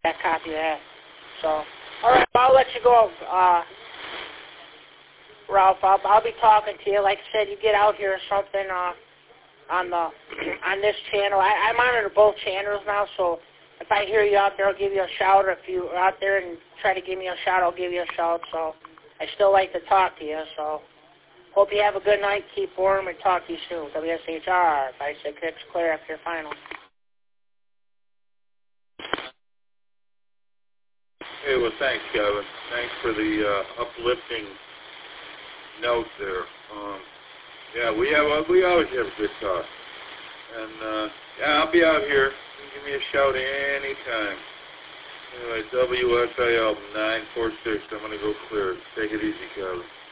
that copy of that. So, all right, I'll let you go, Ralph. I'll be talking to you. Like I said, you get out here or something on this channel. I monitor both channels now, so if I hear you out there, I'll give you a shout. Or if you're out there and try to give me a shout, I'll give you a shout. So I still like to talk to you. So hope you have a good night. Keep warm and talk to you soon. WSHR 566 clear after your final. Hey, well, thanks, Kevin. Thanks for the uplifting note there. Yeah, we always have a good talk. And, yeah, I'll be out here. You can give me a shout anytime. Anyway, WSIL 946. I'm going to go clear. Take it easy, Kevin.